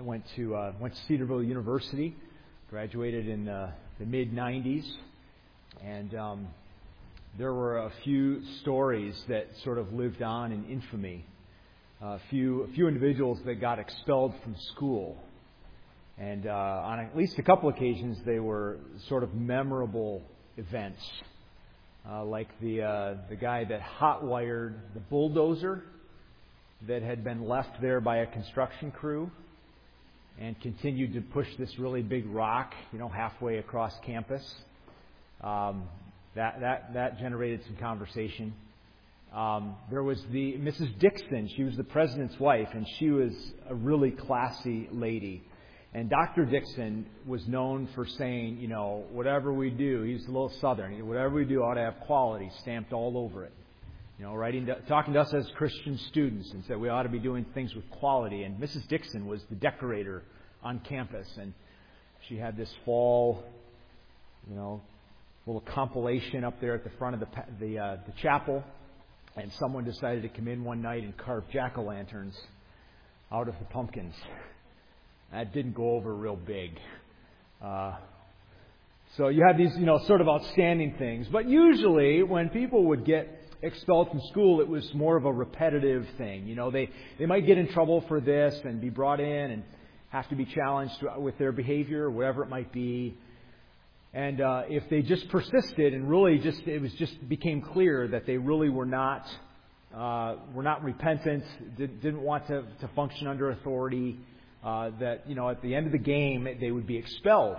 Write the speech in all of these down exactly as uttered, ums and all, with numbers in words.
went to uh, went to Cedarville University, graduated in uh, the mid nineties, and um, there were a few stories that sort of lived on in infamy. A few a few individuals that got expelled from school, and uh, on at least a couple occasions they were sort of memorable events, uh, like the uh, the guy that hot-wired the bulldozer that had been left there by a construction crew and continued to push this really big rock, you know, halfway across campus. Um, that that that generated some conversation. Um, there was the Missus Dixon. She was the president's wife, and she was a really classy lady. And Doctor Dixon was known for saying, you know, whatever we do, he's a little Southern. Whatever we do ought to have quality stamped all over it. You know, writing, to, talking to us as Christian students, and said we ought to be doing things with quality. And Missus Dixon was the decorator on campus, and she had this fall, you know, little compilation up there at the front of the the, uh, the chapel. And someone decided to come in one night and carve jack-o'-lanterns out of the pumpkins. That didn't go over real big. Uh, so you have these, you know, sort of outstanding things. But usually when people would get expelled from school, it was more of a repetitive thing. You know, they, they might get in trouble for this and be brought in and have to be challenged with their behavior, or whatever it might be. And uh, if they just persisted and really just, it was just became clear that they really were not, uh, were not repentant, did, didn't want to, to function under authority, uh, that, you know, at the end of the game, they would be expelled.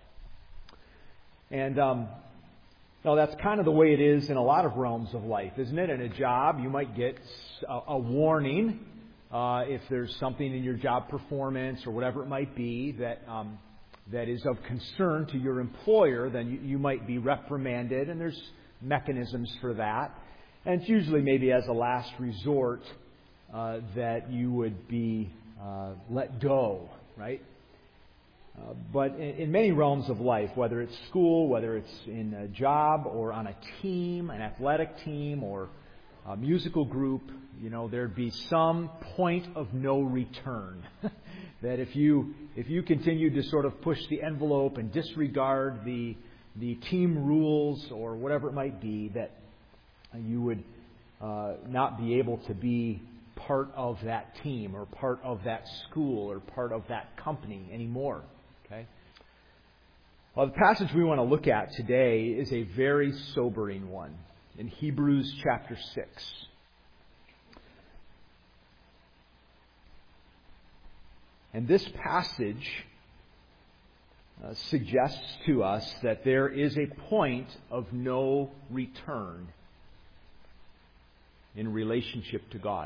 And, um, no, that's kind of the way it is in a lot of realms of life, isn't it? In a job, you might get a, a warning uh, if there's something in your job performance or whatever it might be that um, that is of concern to your employer. Then you, you might be reprimanded, and there's mechanisms for that. And it's usually maybe as a last resort uh, that you would be uh, let go, right? Uh, but in, in many realms of life, whether it's school, whether it's in a job or on a team, an athletic team or a musical group, you know, there'd be some point of no return. That if you if you continue to sort of push the envelope and disregard the the team rules or whatever it might be, that you would uh, not be able to be part of that team or part of that school or part of that company anymore. Okay. Well, the passage we want to look at today is a very sobering one in Hebrews chapter six. And this passage uh, suggests to us that there is a point of no return in relationship to God.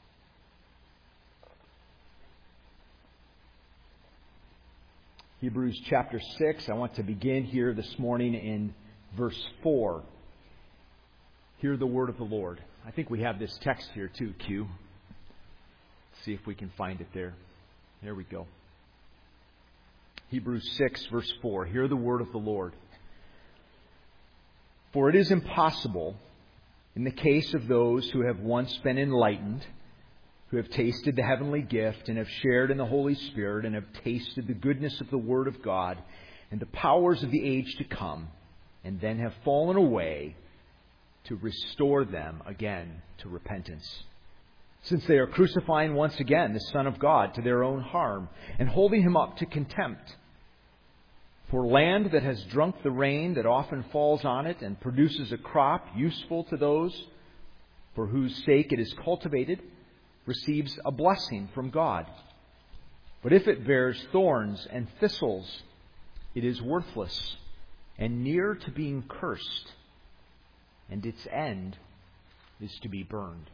Hebrews chapter six, I want to begin here this morning in verse four. Hear the word of the Lord. I think we have this text here too, Q. See if we can find it there. There we go. Hebrews six, verse four. Hear the word of the Lord. For it is impossible, in the case of those who have once been enlightened, who have tasted the heavenly gift and have shared in the Holy Spirit and have tasted the goodness of the Word of God and the powers of the age to come, and then have fallen away, to restore them again to repentance. Since they are crucifying once again the Son of God to their own harm and holding Him up to contempt. For land that has drunk the rain that often falls on it and produces a crop useful to those for whose sake it is cultivated, receives a blessing from God. But if it bears thorns and thistles, it is worthless and near to being cursed, and its end is to be burned.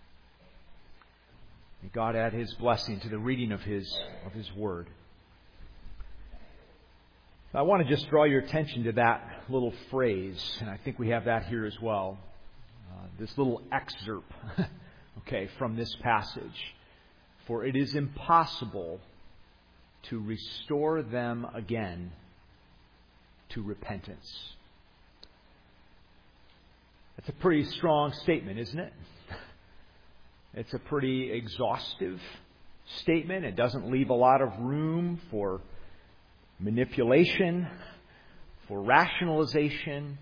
May God add His blessing to the reading of His of His Word. I want to just draw your attention to that little phrase, and I think we have that here as well. Uh, this little excerpt, okay, from this passage. For it is impossible to restore them again to repentance. That's a pretty strong statement, isn't it? It's a pretty exhaustive statement. It doesn't leave a lot of room for manipulation, for rationalization.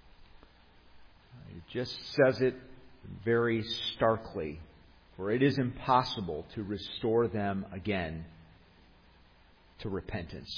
It just says it very starkly. For it is impossible to restore them again to repentance.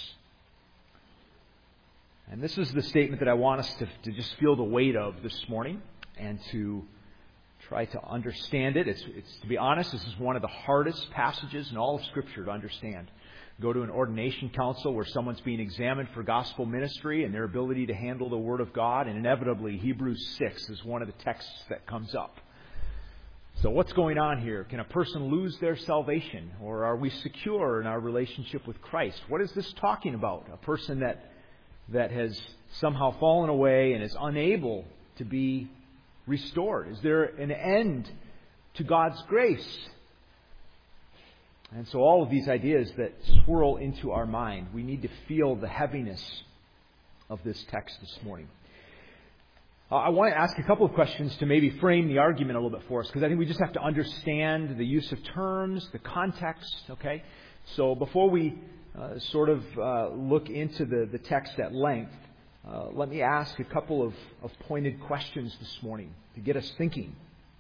And this is the statement that I want us to, to just feel the weight of this morning and to try to understand it. It's, it's, to be honest, this is one of the hardest passages in all of Scripture to understand. Go to an ordination council where someone's being examined for gospel ministry and their ability to handle the Word of God, and inevitably Hebrews six is one of the texts that comes up. So what's going on here? Can a person lose their salvation? Or are we secure in our relationship with Christ? What is this talking about? A person that that has somehow fallen away and is unable to be restored? Is there an end to God's grace? And so all of these ideas that swirl into our mind, we need to feel the heaviness of this text this morning. Uh, I want to ask a couple of questions to maybe frame the argument a little bit for us, because I think we just have to understand the use of terms, the context, okay? So before we uh, sort of uh, look into the, the text at length, uh, let me ask a couple of, of pointed questions this morning to get us thinking.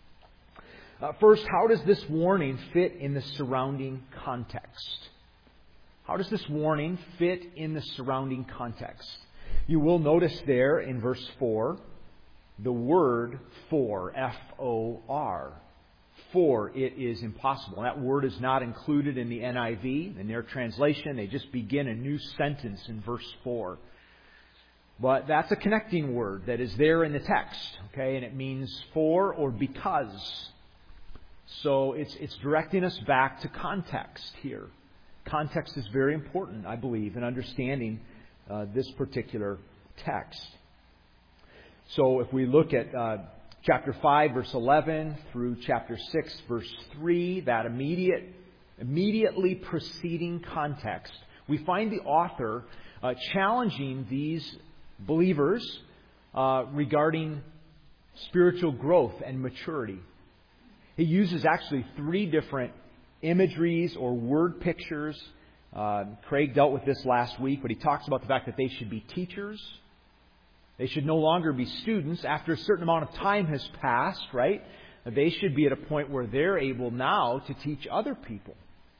Uh, first, how does this warning fit in the surrounding context? How does this warning fit in the surrounding context? You will notice there in verse four, the word for, F O R. For it is impossible. And that word is not included in the N I V. In their translation, they just begin a new sentence in verse four. But that's a connecting word that is there in the text, okay? And it means for or because. So it's it's directing us back to context here. Context is very important, I believe, in understanding uh, this particular text. So if we look at uh, chapter five, verse eleven, through chapter six, verse three, that immediate, immediately preceding context, we find the author uh, challenging these believers uh, regarding spiritual growth and maturity. He uses actually three different imageries or word pictures. Uh, Craig dealt with this last week, but he talks about the fact that they should be teachers. They should no longer be students. After a certain amount of time has passed, right? They should be at a point where they're able now to teach other people.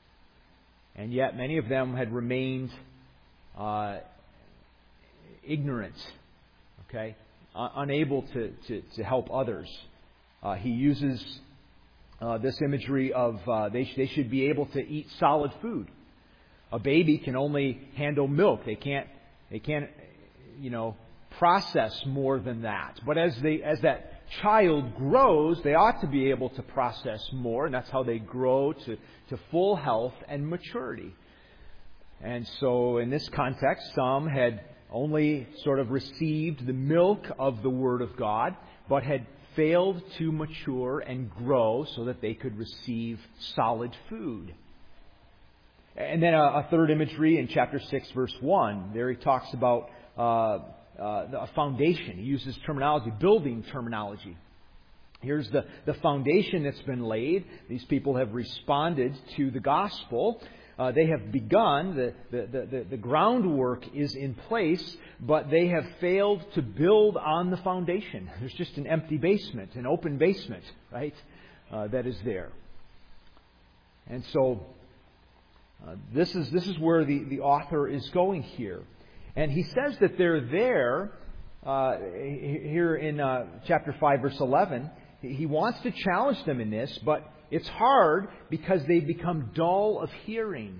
And yet many of them had remained uh, ignorant, okay? Uh, unable to, to, to help others. Uh, he uses uh, this imagery of uh, they, sh- they should be able to eat solid food. A baby can only handle milk. They can't, they can't, you know, process more than that. But as they, as that child grows, they ought to be able to process more, and that's how they grow to, to full health and maturity. And so in this context, some had only sort of received the milk of the Word of God, but had failed to mature and grow so that they could receive solid food. And then a, a third imagery in chapter six, verse one. There he talks about uh, uh, a foundation. He uses terminology, building terminology. Here's the, the foundation that's been laid. These people have responded to the gospel. Uh, they have begun, the, the, the, the groundwork is in place, but they have failed to build on the foundation. There's just an empty basement, an open basement, right, uh, that is there. And so uh, this is this is where the, the author is going here. And he says that they're there, uh, here in uh, chapter five, verse eleven. He wants to challenge them in this, but it's hard because they become dull of hearing.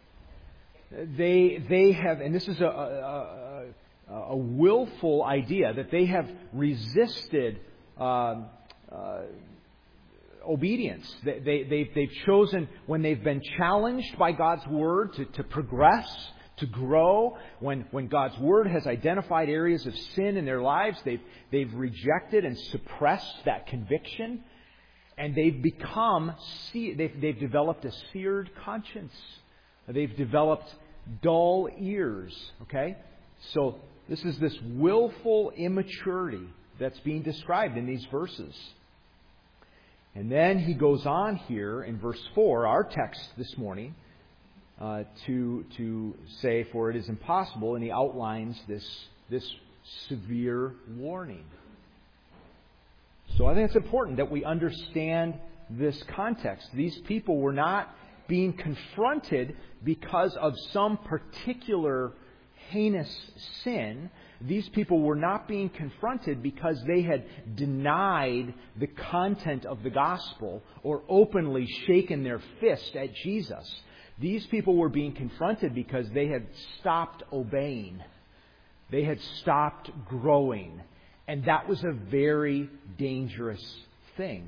They they have, and this is a, a, a, a willful idea, that they have resisted uh, uh, obedience. They, they, they've, they've chosen, when they've been challenged by God's Word to, to progress, to grow, when, when God's Word has identified areas of sin in their lives, they've, they've rejected and suppressed that conviction. And they've become, they've, they've developed a seared conscience. They've developed dull ears. Okay? So this is this willful immaturity that's being described in these verses. And then he goes on here in verse four, our text this morning, uh, to to say, "For it is impossible," and he outlines this this severe warning. So I think it's important that we understand this context. These people were not being confronted because of some particular heinous sin. These people were not being confronted because they had denied the content of the gospel or openly shaken their fist at Jesus. These people were being confronted because they had stopped obeying. They had stopped growing. And that was a very dangerous thing.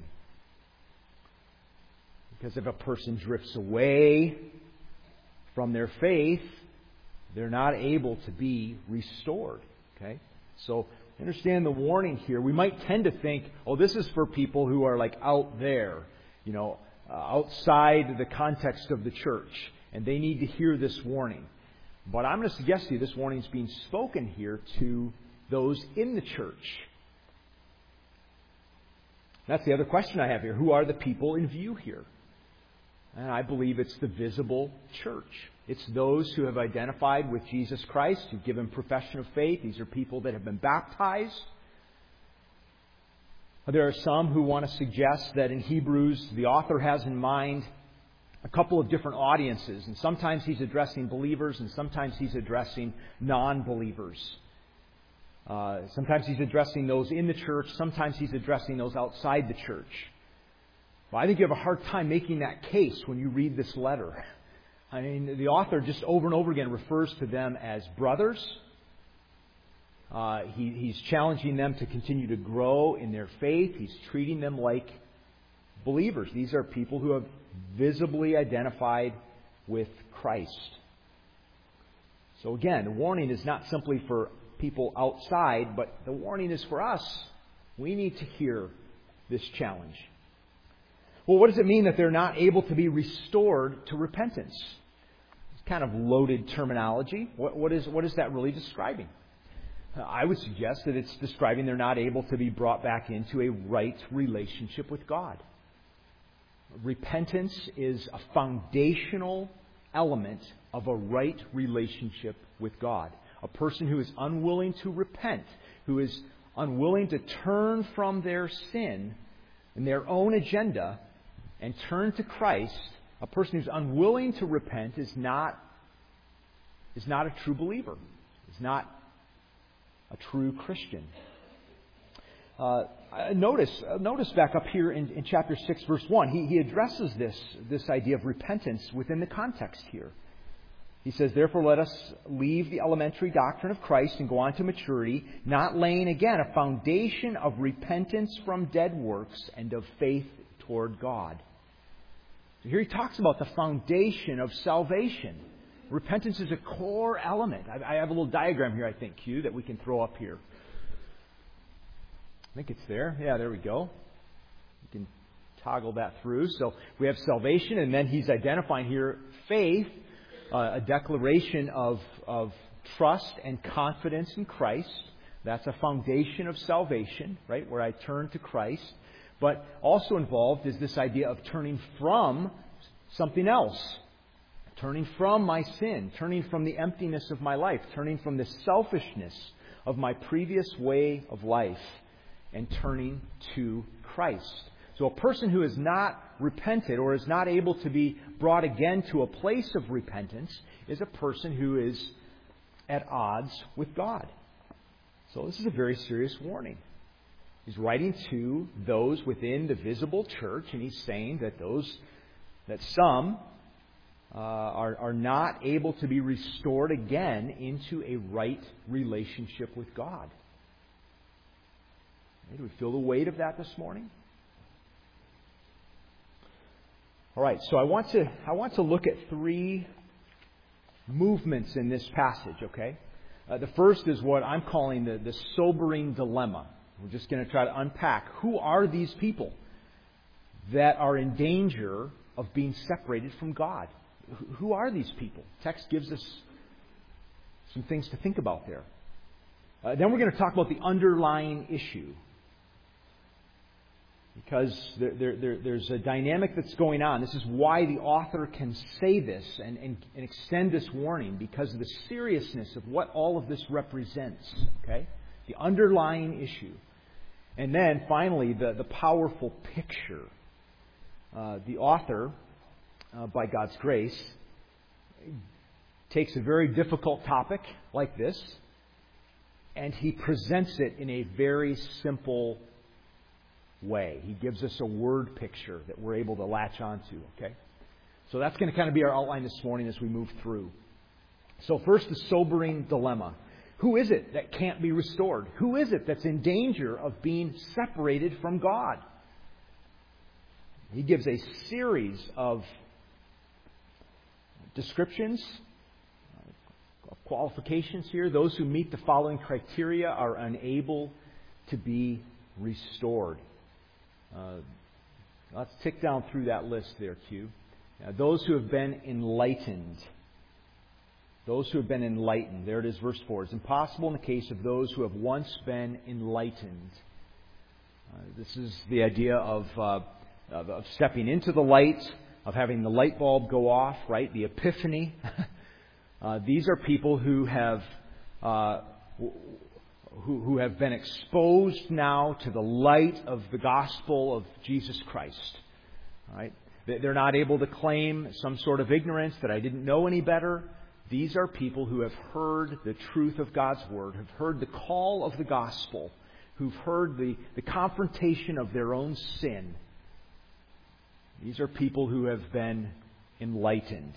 Because if a person drifts away from their faith, they're not able to be restored. Okay? So understand the warning here. We might tend to think, oh, this is for people who are like out there, you know, uh, outside the context of the church, and they need to hear this warning. But I'm going to suggest to you this warning is being spoken here to those in the church. That's the other question I have here. Who are the people in view here? And I believe it's the visible church. It's those who have identified with Jesus Christ, who've given profession of faith. These are people that have been baptized. There are some who want to suggest that in Hebrews, the author has in mind a couple of different audiences. And sometimes he's addressing believers, and sometimes he's addressing non-believers. Uh, sometimes he's addressing those in the church. Sometimes he's addressing those outside the church. Well, I think you have a hard time making that case when you read this letter. I mean, the author just over and over again refers to them as brothers. Uh, he, he's challenging them to continue to grow in their faith. He's treating them like believers. These are people who have visibly identified with Christ. So again, the warning is not simply for people outside, but the warning is for us. We need to hear this challenge. Well, what does it mean that they're not able to be restored to repentance? It's kind of loaded terminology. What, what is what is that really describing? Uh, I would suggest that it's describing they're not able to be brought back into a right relationship with God. Repentance is a foundational element of a right relationship with God. A person who is unwilling to repent, who is unwilling to turn from their sin and their own agenda and turn to Christ, a person who's unwilling to repent is not, is not a true believer. Is not a true Christian. Uh, notice, notice back up here in, in chapter six, verse one, he, he addresses this, this idea of repentance within the context here. He says, "Therefore let us leave the elementary doctrine of Christ and go on to maturity, not laying again a foundation of repentance from dead works and of faith toward God." So here he talks about the foundation of salvation. Repentance is a core element. I, I have a little diagram here, I think, Q, that we can throw up here. I think it's there. Yeah, there we go. You can toggle that through. So we have salvation, and then he's identifying here faith. Uh, a declaration of, of trust and confidence in Christ. That's a foundation of salvation, right, where I turn to Christ. But also involved is this idea of turning from something else. Turning from my sin. Turning from the emptiness of my life. Turning from the selfishness of my previous way of life. And turning to Christ. So a person who is not repented or is not able to be brought again to a place of repentance is a person who is at odds with God. So this is a very serious warning. He's writing to those within the visible church, and he's saying that those that some uh, are, are not able to be restored again into a right relationship with God. Do we feel the weight of that this morning? All right, so I want to I want to look at three movements in this passage, okay? Uh, the first is what I'm calling the, the sobering dilemma. We're just going to try to unpack who are these people that are in danger of being separated from God. Who are these people? Text gives us some things to think about there. Uh, then we're going to talk about the underlying issue. because there, there, there, there's a dynamic that's going on. This is why the author can say this and, and, and extend this warning, because of the seriousness of what all of this represents. Okay? The underlying issue. And then, finally, the, the powerful picture. Uh, the author, uh, by God's grace, takes a very difficult topic like this, and he presents it in a very simple way. He gives us a word picture that we're able to latch onto. Okay? So that's going to kind of be our outline this morning as we move through. So first, the sobering dilemma. Who is it that can't be restored? Who is it that's in danger of being separated from God? He gives a series of descriptions, of qualifications here. Those who meet the following criteria are unable to be restored. Uh, let's tick down through that list there, Q. Now, those who have been enlightened. Those who have been enlightened. There it is, verse four. It's impossible in the case of those who have once been enlightened. Uh, this is the idea of, uh, of, of stepping into the light, of having the light bulb go off, right? The epiphany. uh, these are people who have uh, who, who have been exposed now to the light of the gospel of Jesus Christ. Right? They're not able to claim some sort of ignorance that I didn't know any better. These are people who have heard the truth of God's Word, have heard the call of the gospel, who've heard the, the confrontation of their own sin. These are people who have been enlightened.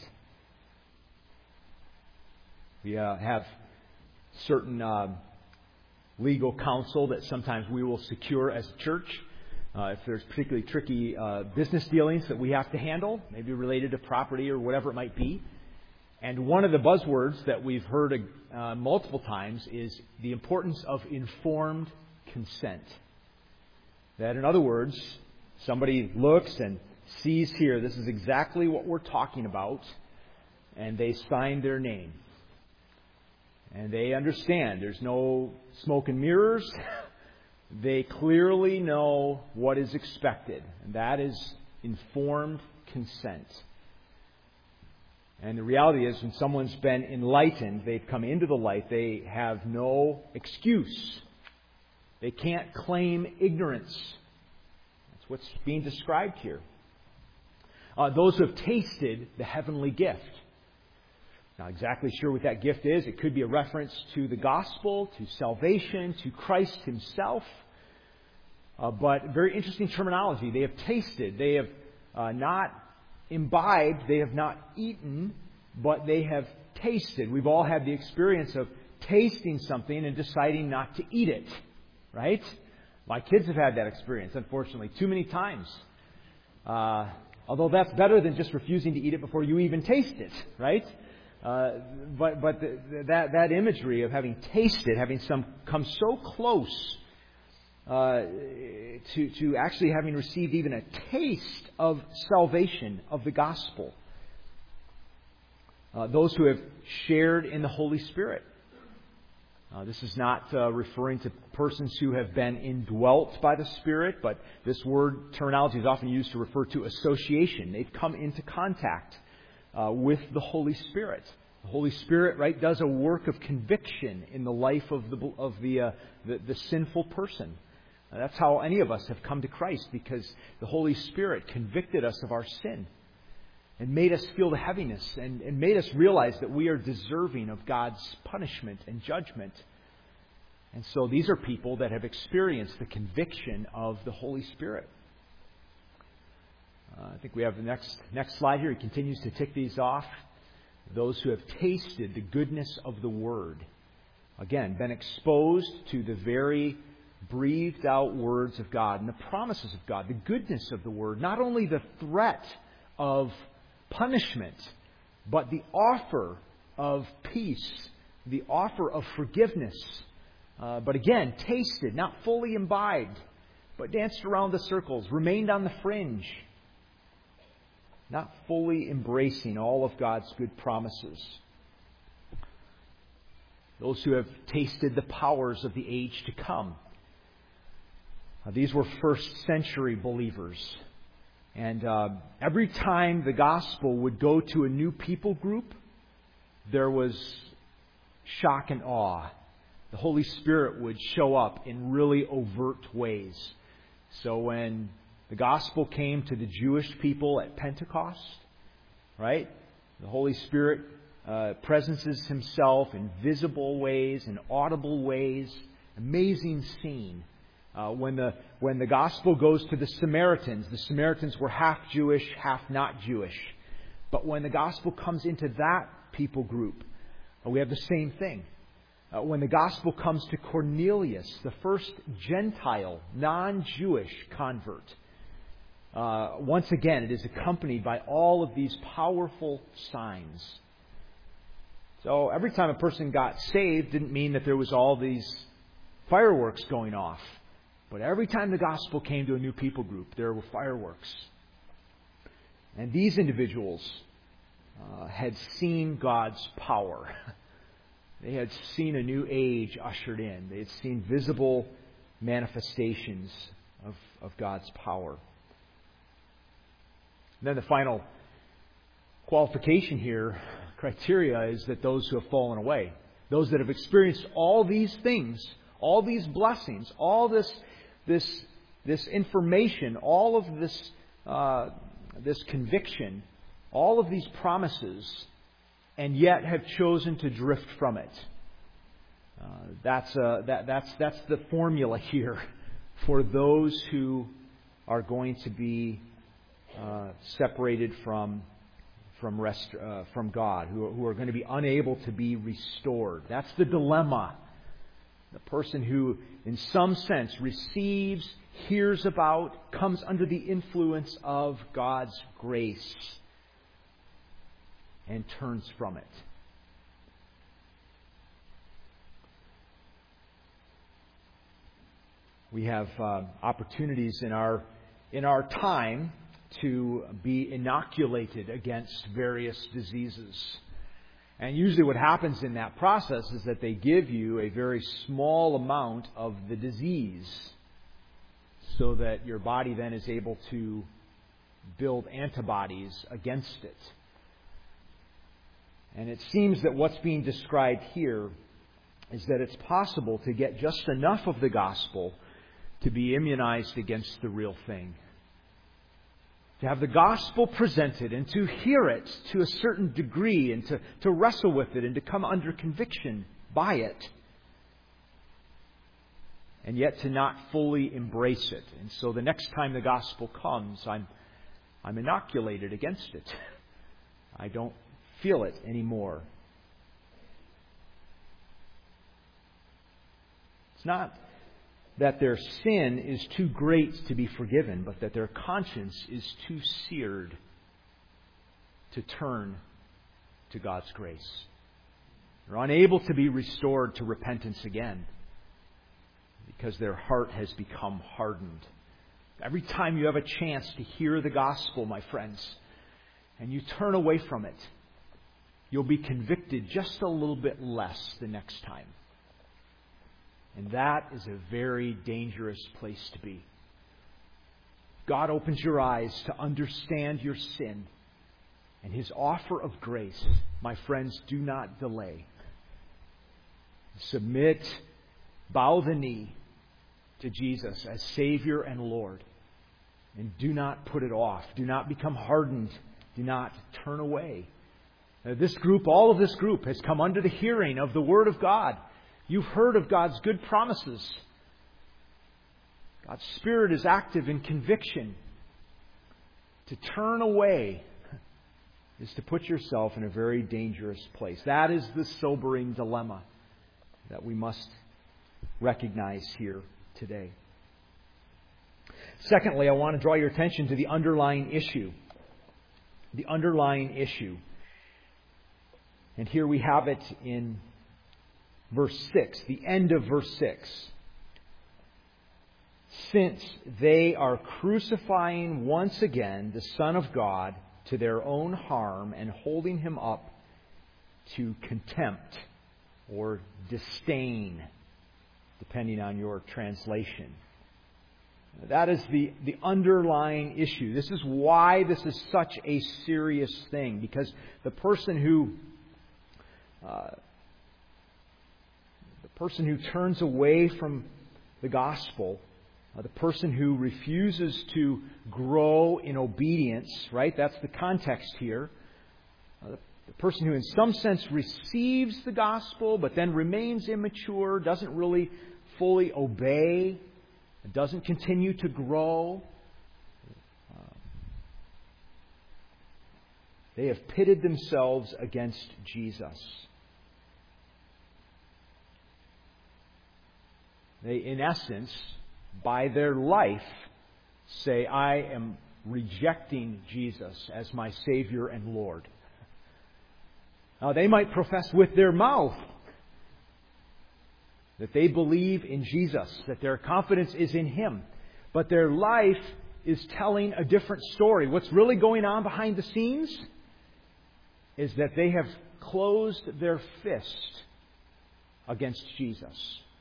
We uh, have certain uh, legal counsel that sometimes we will secure as a church. Uh, if there's particularly tricky uh, business dealings that we have to handle, maybe related to property or whatever it might be. And one of the buzzwords that we've heard uh, multiple times is the importance of informed consent. That, in other words, somebody looks and sees here, this is exactly what we're talking about, and they sign their name. And they understand there's no smoke and mirrors. They clearly know what is expected, and that is informed consent. And the reality is, when someone's been enlightened, they've come into the light, they have no excuse. They can't claim ignorance. That's what's being described here. Uh, those who have tasted the heavenly gift. Not exactly sure what that gift is. It could be a reference to the gospel, to salvation, to Christ Himself. Uh, but very interesting terminology. They have tasted. They have uh, not imbibed, they have not eaten, but they have tasted. We've all had the experience of tasting something and deciding not to eat it, right? My kids have had that experience, unfortunately, too many times. Uh, although that's better than just refusing to eat it before you even taste it, right? Uh, but but the, that that imagery of having tasted, having some come so close Uh, to, to actually having received even a taste of salvation, of the gospel. Uh, those who have shared in the Holy Spirit. Uh, this is not uh, referring to persons who have been indwelt by the Spirit, but this word terminology is often used to refer to association. They've come into contact uh, with the Holy Spirit. The Holy Spirit, right, does a work of conviction in the life of the of the uh, the, the sinful person. That's how any of us have come to Christ, because the Holy Spirit convicted us of our sin and made us feel the heaviness and, and made us realize that we are deserving of God's punishment and judgment. And so these are people that have experienced the conviction of the Holy Spirit. Uh, I think we have the next next slide here. He continues to tick these off. Those who have tasted the goodness of the Word. Again, been exposed to the very breathed out words of God and the promises of God, the goodness of the Word, not only the threat of punishment, but the offer of peace, the offer of forgiveness. Uh, but again, tasted, not fully imbibed, but danced around the circles, remained on the fringe, not fully embracing all of God's good promises. Those who have tasted the powers of the age to come. Uh, these were first century believers. And uh, every time the gospel would go to a new people group, there was shock and awe. The Holy Spirit would show up in really overt ways. So when the gospel came to the Jewish people at Pentecost, right, the Holy Spirit uh, presences Himself in visible ways, in audible ways. Amazing scene. Uh, when the when the gospel goes to the Samaritans, the Samaritans were half Jewish, half not Jewish. But when the gospel comes into that people group, uh, we have the same thing. Uh, when the gospel comes to Cornelius, the first Gentile, non-Jewish convert, uh, once again it is accompanied by all of these powerful signs. So every time a person got saved didn't mean that there was all these fireworks going off. But every time the gospel came to a new people group, there were fireworks. And these individuals uh, had seen God's power. They had seen a new age ushered in. They had seen visible manifestations of, of God's power. And then the final qualification here, criteria, is that those who have fallen away, those that have experienced all these things, all these blessings, all this this this information, all of this uh, this conviction, all of these promises, and yet have chosen to drift from it. Uh, that's uh, that that's that's the formula here for those who are going to be uh, separated from from rest uh, from God, who are, who are going to be unable to be restored. That's the dilemma. The person who, in some sense, receives, hears about, comes under the influence of God's grace and turns from it. We have uh, opportunities in our in our time to be inoculated against various diseases. And usually what happens in that process is that they give you a very small amount of the disease so that your body then is able to build antibodies against it. And it seems that what's being described here is that it's possible to get just enough of the gospel to be immunized against the real thing. To have the gospel presented and to hear it to a certain degree and to, to wrestle with it and to come under conviction by it. And yet to not fully embrace it. And so the next time the gospel comes, I'm, I'm inoculated against it. I don't feel it anymore. It's not that their sin is too great to be forgiven, but that their conscience is too seared to turn to God's grace. They're unable to be restored to repentance again because their heart has become hardened. Every time you have a chance to hear the gospel, my friends, and you turn away from it, you'll be convicted just a little bit less the next time. And that is a very dangerous place to be. God opens your eyes to understand your sin. And His offer of grace, my friends, do not delay. Submit, bow the knee to Jesus as Savior and Lord. And do not put it off. Do not become hardened. Do not turn away. Now, this group, all of this group, has come under the hearing of the Word of God. You've heard of God's good promises. God's Spirit is active in conviction. To turn away is to put yourself in a very dangerous place. That is the sobering dilemma that we must recognize here today. Secondly, I want to draw your attention to the underlying issue. The underlying issue. And here we have it in verse six, the end of verse six. Since they are crucifying once again the Son of God to their own harm and holding Him up to contempt or disdain, depending on your translation. That is the, the underlying issue. This is why this is such a serious thing. Because the person who uh, the person who turns away from the gospel, uh, the person who refuses to grow in obedience, right? That's the context here. Uh, the, the person who in some sense receives the gospel but then remains immature, doesn't really fully obey, doesn't continue to grow. Uh, they have pitted themselves against Jesus. They, in essence, by their life, say, I am rejecting Jesus as my Savior and Lord. Now, they might profess with their mouth that they believe in Jesus, that their confidence is in Him. But their life is telling a different story. What's really going on behind the scenes is that they have closed their fist against Jesus.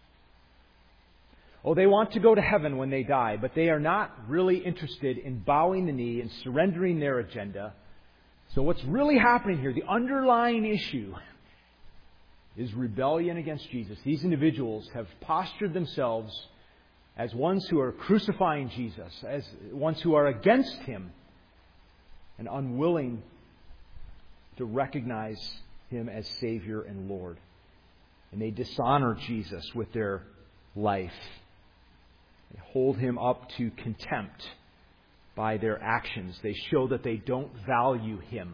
Oh, they want to go to heaven when they die, but they are not really interested in bowing the knee and surrendering their agenda. So what's really happening here, the underlying issue, is rebellion against Jesus. These individuals have postured themselves as ones who are crucifying Jesus, as ones who are against Him and unwilling to recognize Him as Savior and Lord. And they dishonor Jesus with their life. They hold Him up to contempt by their actions. They show that they don't value Him.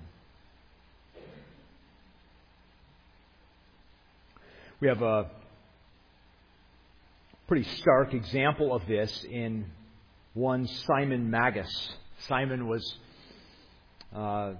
We have a pretty stark example of this in one Simon Magus. Simon was uh,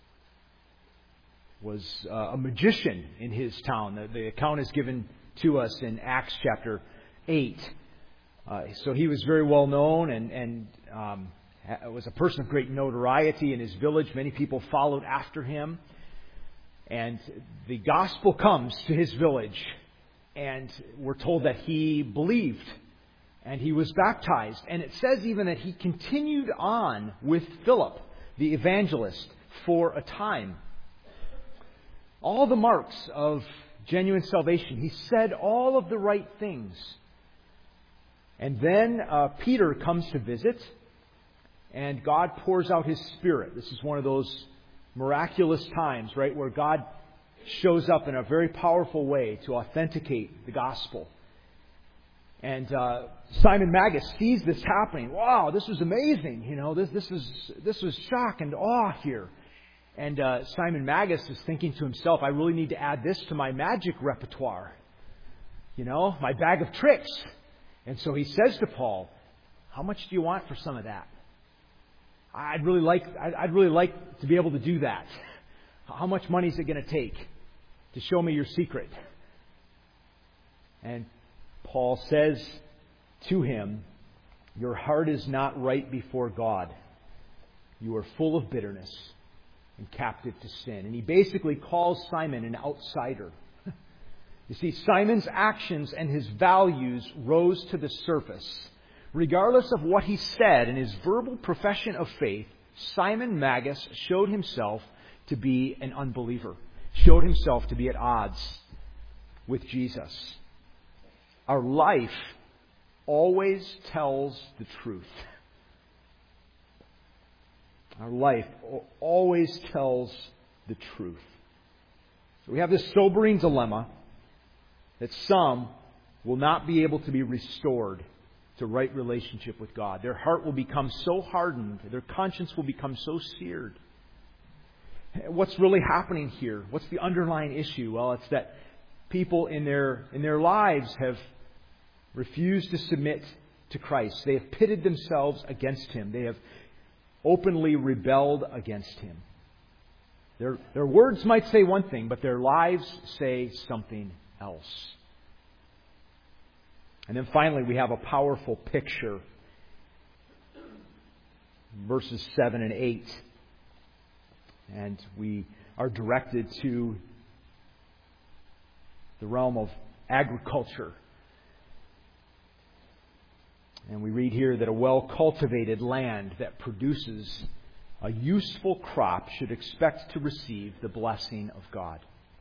was uh, a magician in his town. The, the account is given to us in Acts chapter eight. Uh, so he was very well known and, and um, was a person of great notoriety in his village. Many people followed after him. And the gospel comes to his village. And we're told that he believed. And he was baptized. And it says even that he continued on with Philip, the evangelist, for a time. All the marks of genuine salvation. He said all of the right things. And then uh, Peter comes to visit, and God pours out His Spirit. This is one of those miraculous times, right, where God shows up in a very powerful way to authenticate the gospel. And uh, Simon Magus sees this happening. Wow, this is amazing! You know, this this is this was shock and awe here. And uh, Simon Magus is thinking to himself, I really need to add this to my magic repertoire. You know, my bag of tricks. And so he says to Paul, how much do you want for some of that? I'd really like, I'd really like to be able to do that. How much money is it going to take to show me your secret? And Paul says to him, your heart is not right before God. You are full of bitterness and captive to sin. And he basically calls Simon an outsider. You see, Simon's actions and his values rose to the surface. Regardless of what he said in his verbal profession of faith, Simon Magus showed himself to be an unbeliever, showed himself to be at odds with Jesus. Our life always tells the truth. Our life always tells the truth. So we have this sobering dilemma that some will not be able to be restored to right relationship with God. Their heart will become so hardened, their conscience will become so seared. What's really happening here? What's the underlying issue? Well, it's that people in their in their lives have refused to submit to Christ. They have pitted themselves against Him. They have openly rebelled against Him. Their, their words might say one thing, but their lives say something else. And then finally, we have a powerful picture. Verses seven and eight. And we are directed to the realm of agriculture. And we read here that a well-cultivated land that produces a useful crop should expect to receive the blessing of God.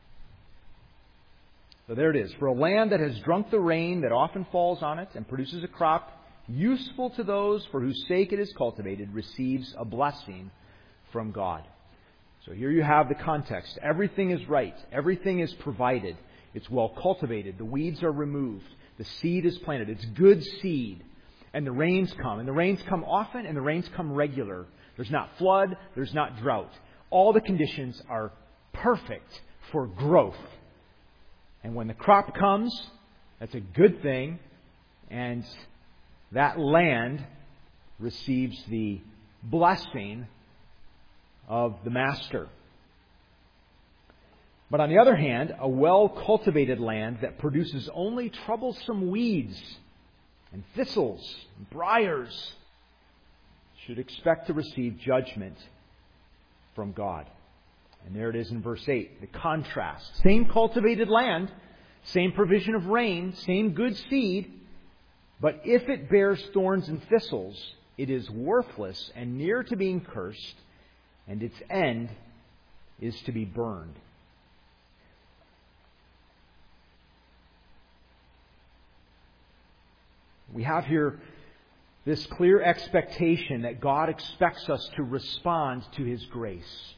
So there it is. For a land that has drunk the rain that often falls on it and produces a crop useful to those for whose sake it is cultivated, receives a blessing from God. So here you have the context. Everything is right. Everything is provided. It's well cultivated. The weeds are removed. The seed is planted. It's good seed. And the rains come. And the rains come often and the rains come regular. There's not flood. There's not drought. All the conditions are perfect for growth. And when the crop comes, that's a good thing. And that land receives the blessing of the master. But on the other hand, a well-cultivated land that produces only troublesome weeds and thistles and briars should expect to receive judgment from God. And there it is in verse eight, the contrast. Same cultivated land, same provision of rain, same good seed, but if it bears thorns and thistles, it is worthless and near to being cursed, and its end is to be burned. We have here this clear expectation that God expects us to respond to His grace.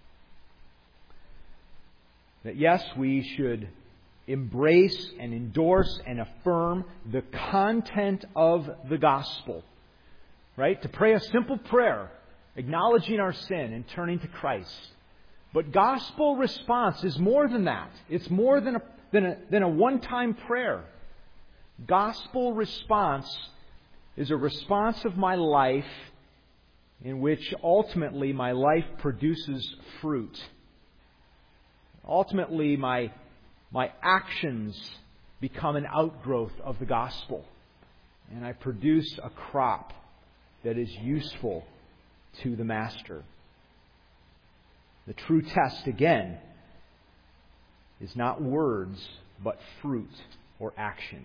That yes, we should embrace and endorse and affirm the content of the gospel. Right? To pray a simple prayer, acknowledging our sin and turning to Christ. But gospel response is more than that. It's more than a, than a, than a one-time prayer. Gospel response is a response of my life in which ultimately my life produces fruit. Ultimately, my, my actions become an outgrowth of the gospel. And I produce a crop that is useful to the master. The true test, again, is not words, but fruit or action.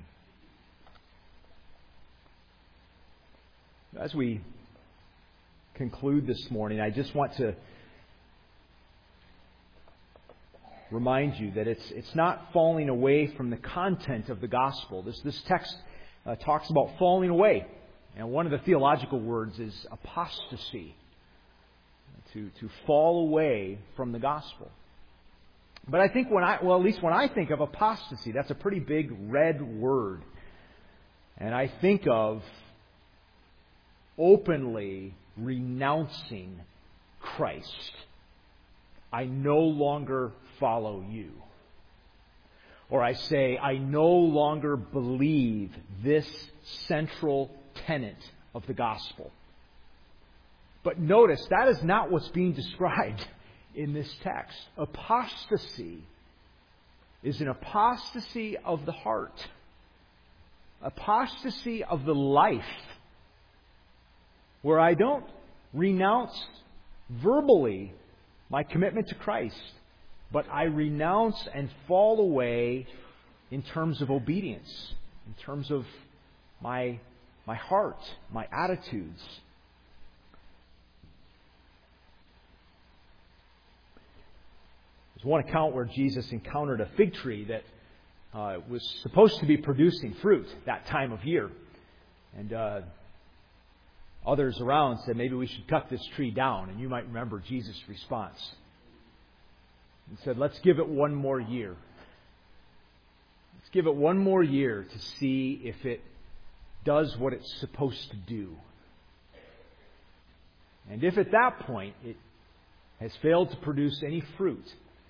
As we conclude this morning, I just want to remind you that it's it's not falling away from the content of the gospel. This this text uh, talks about falling away, and one of the theological words is apostasy, to to fall away from the gospel. But I think when I well at least when I think of apostasy, that's a pretty big red word, and I think of openly renouncing Christ. I no longer follow you. Or I say, I no longer believe this central tenet of the gospel. But notice, that is not what's being described in this text. Apostasy is an apostasy of the heart. Apostasy of the life. Where I don't renounce verbally my commitment to Christ, but I renounce and fall away in terms of obedience, in terms of my, my heart, my attitudes. There's one account where Jesus encountered a fig tree that uh, was supposed to be producing fruit that time of year. And uh, others around said, maybe we should cut this tree down. And you might remember Jesus' response. He said, let's give it one more year. Let's give it one more year to see if it does what it's supposed to do. And if at that point it has failed to produce any fruit,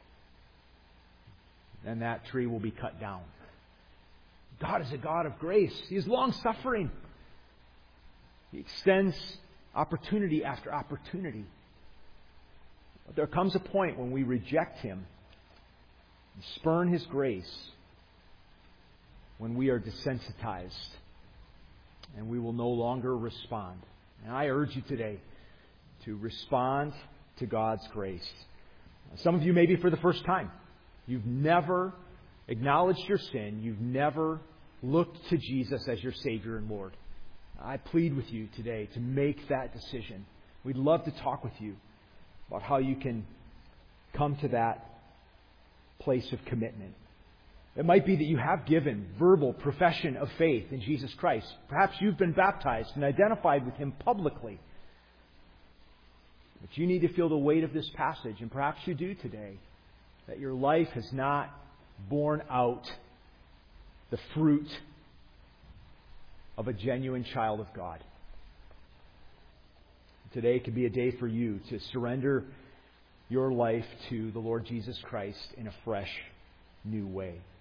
then that tree will be cut down. God is a God of grace. He is long-suffering. He extends opportunity after opportunity. But there comes a point when we reject Him and spurn His grace, when we are desensitized and we will no longer respond. And I urge you today to respond to God's grace. Some of you maybe for the first time. You've never acknowledged your sin. You've never looked to Jesus as your Savior and Lord. I plead with you today to make that decision. We'd love to talk with you about how you can come to that place of commitment. It might be that you have given verbal profession of faith in Jesus Christ. Perhaps you've been baptized and identified with Him publicly. But you need to feel the weight of this passage, and perhaps you do today, that your life has not borne out the fruit of a genuine child of God. Today could be a day for you to surrender your life to the Lord Jesus Christ in a fresh, new way.